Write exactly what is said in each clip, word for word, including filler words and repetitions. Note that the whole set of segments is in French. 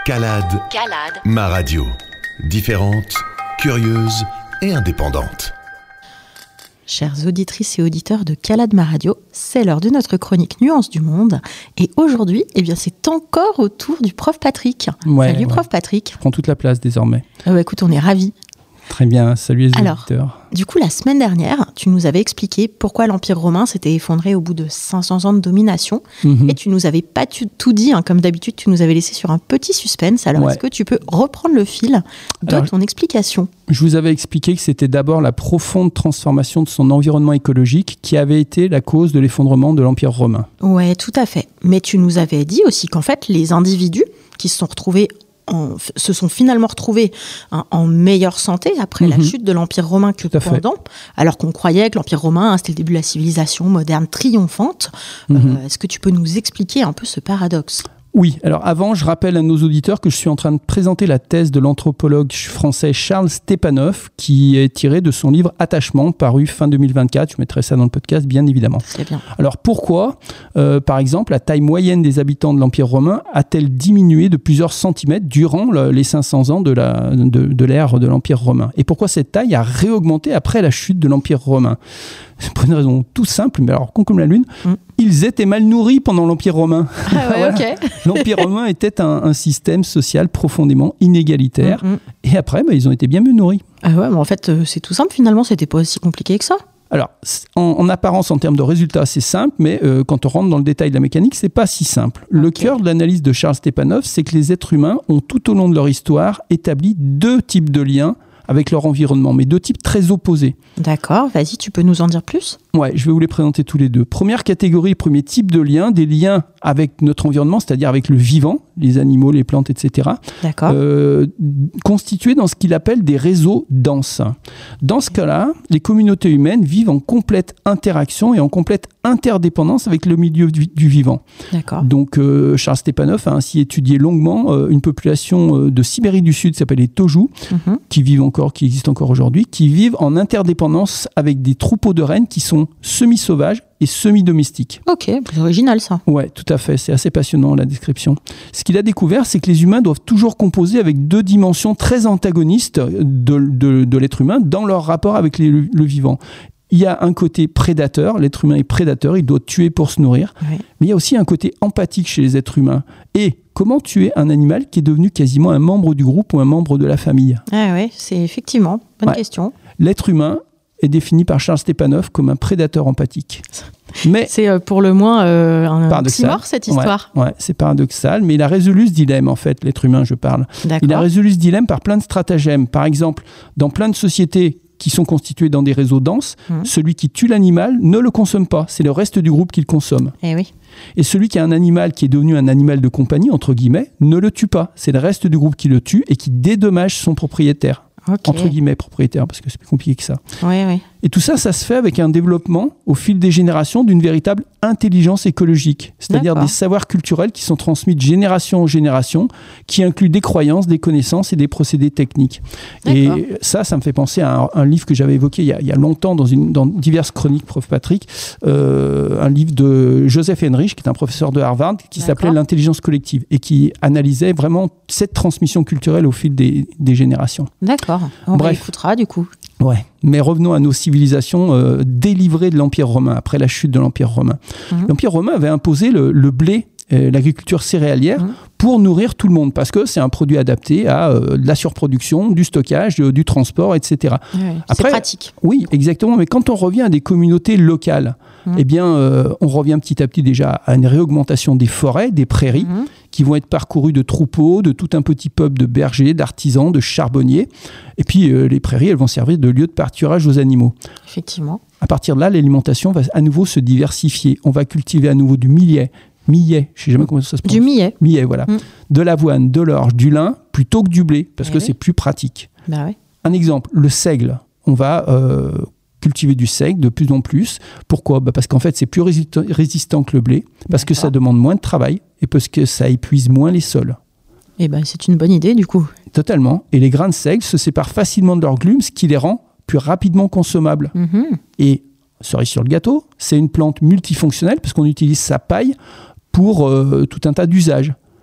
Calade. Calade. Ma radio. Différente, curieuse et indépendante. Chères auditrices et auditeurs de Calade Ma Radio, c'est l'heure de notre chronique Nuances du Monde. Et aujourd'hui, eh bien, c'est encore au tour du prof Patrick. Ouais, salut ouais. prof Patrick. Je prends toute la place désormais. Euh, bah, écoute, on est ravis. Très bien, salut les Alors, auditeurs. Du coup, la semaine dernière, tu nous avais expliqué pourquoi l'Empire romain s'était effondré au bout de cinq cents ans de domination. Mmh. Et tu nous avais pas tu- tout dit, hein, comme d'habitude, tu nous avais laissé sur un petit suspense. Alors, Ouais. est-ce que tu peux reprendre le fil de Alors, ton explication ? Je vous avais expliqué que c'était d'abord la profonde transformation de son environnement écologique qui avait été la cause de l'effondrement de l'Empire romain. Ouais, tout à fait. Mais tu nous avais dit aussi qu'en fait, les individus qui se sont retrouvés En, se sont finalement retrouvés hein, en meilleure santé après Mmh. la chute de l'Empire romain que Tout à fait. pendant, alors qu'on croyait que l'Empire romain, hein, c'était le début de la civilisation moderne triomphante. Mmh. Euh, est-ce que tu peux nous expliquer un peu ce paradoxe ? Oui, alors avant, je rappelle à nos auditeurs que je suis en train de présenter la thèse de l'anthropologue français Charles Stepanov, qui est tirée de son livre Attachement, paru fin deux mille vingt-quatre. Je mettrai ça dans le podcast, bien évidemment. C'est bien. Alors pourquoi, euh, par exemple, la taille moyenne des habitants de l'Empire romain a-t-elle diminué de plusieurs centimètres durant le- les cinq cents ans de, la, de, de l'ère de l'Empire romain ? Et pourquoi cette taille a réaugmenté après la chute de l'Empire romain ? Pour une raison toute simple, mais alors con comme la lune, Mm. ils étaient mal nourris pendant l'Empire romain. Ah ouais, Voilà. ok. L'Empire romain était un, un système social profondément inégalitaire. Mm, mm. Et après, bah, ils ont été bien mieux nourris. Ah ouais, mais en fait, euh, c'est tout simple finalement, c'était pas aussi compliqué que ça. Alors, c- en, en apparence, en termes de résultats, c'est simple, mais euh, quand on rentre dans le détail de la mécanique, c'est pas si simple. Le Ok. cœur de l'analyse de Charles Stepanov, c'est que les êtres humains ont tout au long de leur histoire établi deux types de liens avec leur environnement, mais deux types très opposés. D'accord, vas-y, tu peux nous en dire plus ? Ouais, je vais vous les présenter tous les deux. Première catégorie, premier type de lien, des liens avec notre environnement, c'est-à-dire avec le vivant, les animaux, les plantes, et cetera, D'accord. euh, constitués dans ce qu'il appelle des réseaux denses. Dans ce cas-là, les communautés humaines vivent en complète interaction et en complète interdépendance avec le milieu du, du vivant. D'accord. Donc, euh, Charles Stepanov a ainsi étudié longuement euh, une population euh, de Sibérie du Sud qui s'appelle les Toujous, Mhm. qui vivent encore, qui existent encore aujourd'hui, qui vivent en interdépendance avec des troupeaux de rennes qui sont semi-sauvages et semi-domestiques. Ok, c'est original ça. Ouais, tout à fait, c'est assez passionnant la description. Ce qu'il a découvert, c'est que les humains doivent toujours composer avec deux dimensions très antagonistes de, de, de l'être humain dans leur rapport avec les- le vivant. Il y a un côté prédateur, l'être humain est prédateur, il doit tuer pour se nourrir, Ouais. mais il y a aussi un côté empathique chez les êtres humains. Et comment tuer un animal qui est devenu quasiment un membre du groupe ou un membre de la famille ? Ah ouais, c'est effectivement, bonne Ouais. question. L'être humain est défini par Charles Stepanov comme un prédateur empathique. Mais C'est euh, pour le moins euh, un Paradoxal. oxymore cette histoire. Ouais, ouais, c'est paradoxal, mais il a résolu ce dilemme, en fait, l'être humain, je parle. Il a D'accord. résolu ce dilemme par plein de stratagèmes. Par exemple, dans plein de sociétés qui sont constituées dans des réseaux denses, Mhm. celui qui tue l'animal ne le consomme pas. C'est le reste du groupe qui le consomme. Eh oui. Et celui qui a un animal qui est devenu un animal de compagnie, entre guillemets, ne le tue pas. C'est le reste du groupe qui le tue et qui dédommage son propriétaire. Ok. Entre guillemets, propriétaire, parce que c'est plus compliqué que ça. Oui, oui. Et tout ça, ça se fait avec un développement au fil des générations d'une véritable intelligence écologique, c'est-à-dire D'accord. des savoirs culturels qui sont transmis de génération en génération, qui incluent des croyances, des connaissances et des procédés techniques. Et D'accord. ça, ça me fait penser à un, un livre que j'avais évoqué il y a, il y a longtemps dans, une, dans diverses chroniques, prof Patrick, euh, un livre de Joseph Henrich, qui est un professeur de Harvard, qui D'accord. s'appelait L'intelligence collective et qui analysait vraiment cette transmission culturelle au fil des, des générations. D'accord. On Bref. réécoutera du coup. Ouais, mais revenons à nos civilisations euh, délivrées de l'Empire romain, après la chute de l'Empire romain. Mhm. L'Empire romain avait imposé le, le blé, euh, l'agriculture céréalière, Mhm. pour nourrir tout le monde, parce que c'est un produit adapté à euh, de la surproduction, du stockage, euh, du transport, et cetera. Ouais, ouais. Après- C'est pratique. Oui, exactement, mais quand on revient à des communautés locales, Mhm. eh bien, euh, on revient petit à petit déjà à une réaugmentation des forêts, des prairies, Mhm. qui vont être parcourus de troupeaux, de tout un petit peuple de bergers, d'artisans, de charbonniers. Et puis, euh, les prairies, elles vont servir de lieu de pâturage aux animaux. Effectivement. À partir de là, l'alimentation va à nouveau se diversifier. On va cultiver à nouveau du millet, millet, je ne sais jamais comment ça se prononce. Du millet. Millet, voilà. Mm. De l'avoine, de l'orge, du lin, plutôt que du blé, parce Eh que oui. c'est plus pratique. Bah ouais. Un exemple, le seigle. On va euh, cultiver du seigle de plus en plus. Pourquoi ? Bah parce qu'en fait, c'est plus résistant, résistant que le blé, parce que ça D'accord. demande moins de travail et parce que ça épuise moins les sols. Eh ben, c'est une bonne idée du coup. Totalement. Et les grains de seigle se séparent facilement de leur glume, ce qui les rend plus rapidement consommables. Mhm. Et cerise sur le gâteau, c'est une plante multifonctionnelle parce qu'on utilise sa paille pour euh, tout un tas d'usages.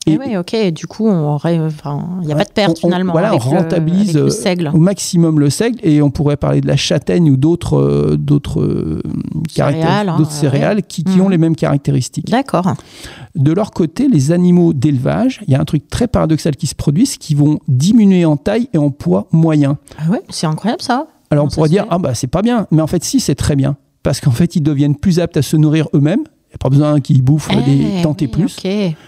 Et, et oui, ok. Et du coup, il n'y a pas de perte on, finalement. Voilà, avec on rentabilise le, avec le seigle. au maximum le seigle, et on pourrait parler de la châtaigne ou d'autres, euh, d'autres, euh, céréales, hein, d'autres céréales ouais. qui, qui mmh. ont les mêmes caractéristiques. D'accord. De leur côté, les animaux d'élevage, il y a un truc très paradoxal qui se produit, c'est qu'ils vont diminuer en taille et en poids moyen. Ah ouais, c'est incroyable ça. Alors Comment on pourrait dire, ah bah c'est pas bien, mais en fait si, c'est très bien, parce qu'en fait ils deviennent plus aptes à se nourrir eux-mêmes. Il n'y a pas besoin qu'ils bouffent eh, des tant et oui, plus. Okay.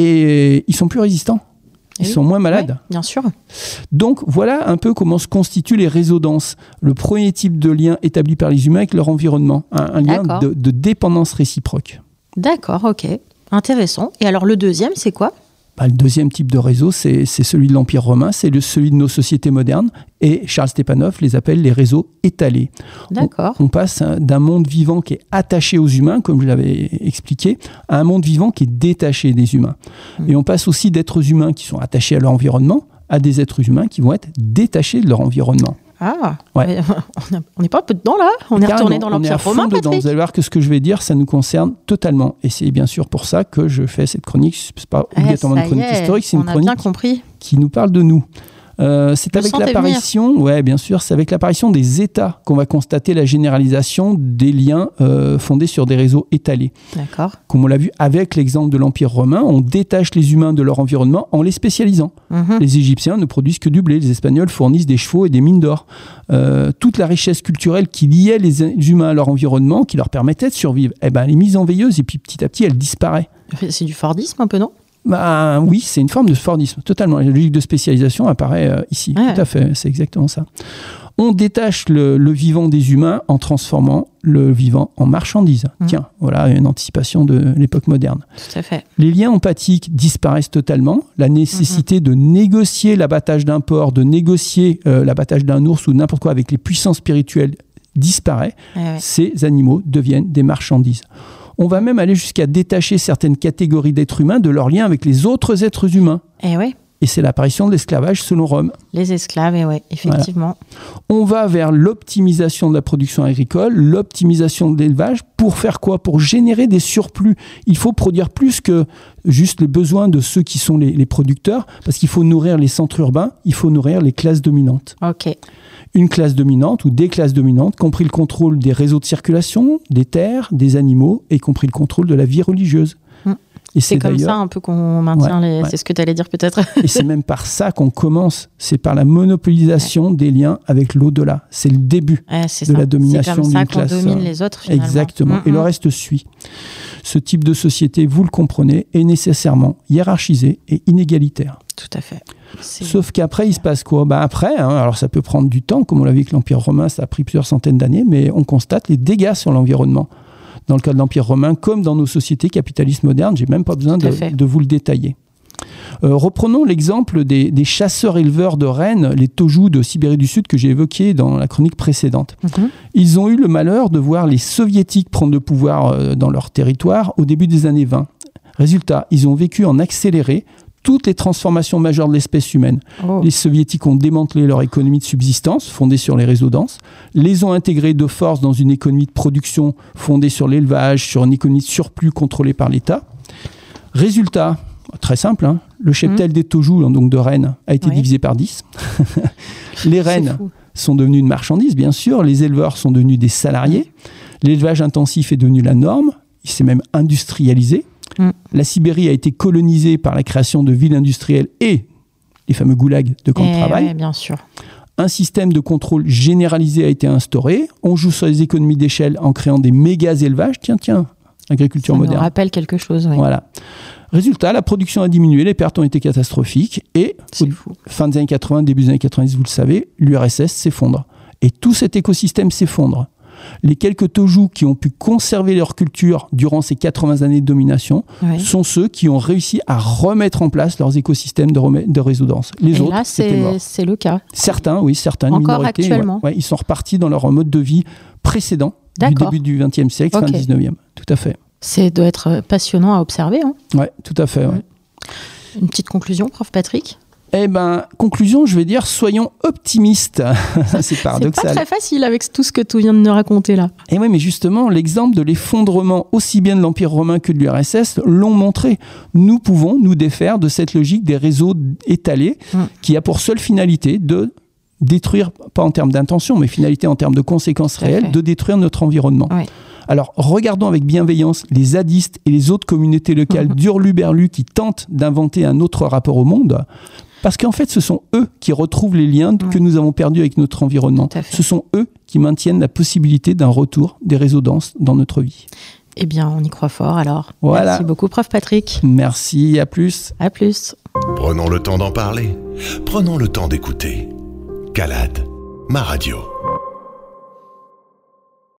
Et ils sont plus résistants. Ils oui, sont moins malades. Ouais, bien sûr. Donc voilà un peu comment se constituent les réseaux denses. Le premier type de lien établi par les humains avec leur environnement. Un, un lien de, de dépendance réciproque. D'accord, ok. Intéressant. Et alors le deuxième, c'est quoi ? Bah, le deuxième type de réseau, c'est, c'est celui de l'Empire romain, c'est le, celui de nos sociétés modernes. Et Charles Stepanov les appelle les réseaux étalés. D'accord. On, on passe d'un monde vivant qui est attaché aux humains, comme je l'avais expliqué, à un monde vivant qui est détaché des humains. Mmh. Et on passe aussi d'êtres humains qui sont attachés à leur environnement à des êtres humains qui vont être détachés de leur environnement. Ah, ouais. On n'est pas un peu dedans là ? On est retourné dans l'Empire romain, Patrick. Vous allez voir que ce que je vais dire, ça nous concerne totalement. Et c'est bien sûr pour ça que je fais cette chronique. Ce n'est pas obligatoirement une chronique historique, c'est une chronique qui nous parle de nous. Euh, c'est je avec l'apparition, ouais, bien sûr, c'est avec l'apparition des États qu'on va constater la généralisation des liens euh, fondés sur des réseaux étalés. D'accord. Comme on l'a vu avec l'exemple de l'Empire romain, on détache les humains de leur environnement en les spécialisant. Mmh. Les Égyptiens ne produisent que du blé, les Espagnols fournissent des chevaux et des mines d'or. Euh, toute la richesse culturelle qui liait les humains à leur environnement, qui leur permettait de survivre, eh ben, elle est mise en veilleuse et puis petit à petit, elle disparaît. C'est du Fordisme un peu, non ? Bah, oui, c'est une forme de Fordisme, totalement. La logique de spécialisation apparaît euh, ici, ouais. Tout à fait, c'est exactement ça. On détache le, le vivant des humains en transformant le vivant en marchandise. Mmh. Tiens, voilà une anticipation de l'époque moderne. Tout à fait. Les liens empathiques disparaissent totalement. La nécessité mmh. de négocier l'abattage d'un porc, de négocier euh, l'abattage d'un ours ou n'importe quoi avec les puissances spirituelles disparaît. Ouais, ouais. Ces animaux deviennent des marchandises. On va même aller jusqu'à détacher certaines catégories d'êtres humains de leur lien avec les autres êtres humains. Et, ouais. et c'est l'apparition de l'esclavage selon Rome. Les esclaves, et ouais, effectivement. Voilà. On va vers l'optimisation de la production agricole, l'optimisation de l'élevage. Pour faire quoi ? Pour générer des surplus. Il faut produire plus que juste les besoins de ceux qui sont les, les producteurs, parce qu'il faut nourrir les centres urbains, il faut nourrir les classes dominantes. Ok. Une classe dominante ou des classes dominantes, compris le contrôle des réseaux de circulation, des terres, des animaux, et compris le contrôle de la vie religieuse. Mmh. Et c'est, c'est comme ça un peu qu'on maintient ouais, les... Ouais. C'est ce que tu allais dire peut-être. Et c'est même par ça qu'on commence. C'est par la monopolisation ouais. des liens avec l'au-delà. C'est le début ouais, c'est de ça. la domination d'une classe. C'est comme ça qu'on domine les autres finalement. Exactement. Mmh, et mmh. le reste suit. Ce type de société, vous le comprenez, est nécessairement hiérarchisé et inégalitaire. Tout à fait. C'est... Sauf qu'après, il se passe quoi ? Bah après, hein, alors ça peut prendre du temps, comme on l'a vu avec l'Empire romain, ça a pris plusieurs centaines d'années, mais on constate les dégâts sur l'environnement. Dans le cas de l'Empire romain, comme dans nos sociétés capitalistes modernes, j'ai même pas besoin de, de vous le détailler. Euh, reprenons l'exemple des, des chasseurs-éleveurs de rennes, les Toju de Sibérie du Sud que j'ai évoqués dans la chronique précédente. Mm-hmm. Ils ont eu le malheur de voir les soviétiques prendre le pouvoir euh, dans leur territoire au début des années vingt. Résultat, ils ont vécu en accéléré toutes les transformations majeures de l'espèce humaine. Oh. Les soviétiques ont démantelé leur économie de subsistance, fondée sur les réseaux denses, les ont intégrés de force dans une économie de production fondée sur l'élevage, sur une économie de surplus contrôlée par l'État. Résultat, très simple, hein, le cheptel mmh. des Toju, donc de rennes, a été oui. divisé par dix. Les rennes sont devenues une marchandise, bien sûr. Les éleveurs sont devenus des salariés. Mmh. L'élevage intensif est devenu la norme. Il s'est même industrialisé. Mmh. La Sibérie a été colonisée par la création de villes industrielles et les fameux goulags de camps de travail. Ouais, bien sûr. Un système de contrôle généralisé a été instauré. On joue sur les économies d'échelle en créant des méga élevages. Tiens, tiens, agriculture Ça moderne. Ça me rappelle quelque chose, oui. Voilà. Résultat, la production a diminué, les pertes ont été catastrophiques et C'est fou. Fin des années quatre-vingts, début des années quatre-vingt-dix, vous le savez, l'U R S S s'effondre. Et tout cet écosystème s'effondre. Les quelques Toju qui ont pu conserver leur culture durant ces quatre-vingts années de domination oui. sont ceux qui ont réussi à remettre en place leurs écosystèmes de, rem- de réseaux denses. Les Et autres, là, c'était mort. C'est le cas. Certains, oui, certains, Encore minorités. actuellement. Ouais, ouais, ils sont repartis dans leur mode de vie précédent D'accord. du début du vingtième siècle, okay. fin du dix-neuvième. Tout à fait. Ça doit être passionnant à observer. Hein. Oui, tout à fait. Ouais. Une petite conclusion, prof Patrick ? Eh ben, conclusion, je vais dire, soyons optimistes. C'est paradoxal. C'est pas très facile avec tout ce que tu viens de nous raconter là. Et oui, mais justement, l'exemple de l'effondrement aussi bien de l'Empire romain que de l'U R S S l'ont montré. Nous pouvons nous défaire de cette logique des réseaux étalés mmh. qui a pour seule finalité de détruire, pas en termes d'intention, mais finalité en termes de conséquences réelles, de détruire notre environnement. Oui. Alors, regardons avec bienveillance les zadistes et les autres communautés locales mmh. d'Hurluberlu qui tentent d'inventer un autre rapport au monde. Parce qu'en fait, ce sont eux qui retrouvent les liens que nous avons perdus avec notre environnement. Ce sont eux qui maintiennent la possibilité d'un retour des réseaux denses dans notre vie. Eh bien, on y croit fort alors. Voilà. Merci beaucoup, prof Patrick. Merci, à plus. À plus. Prenons le temps d'en parler. Prenons le temps d'écouter. Calade, ma radio.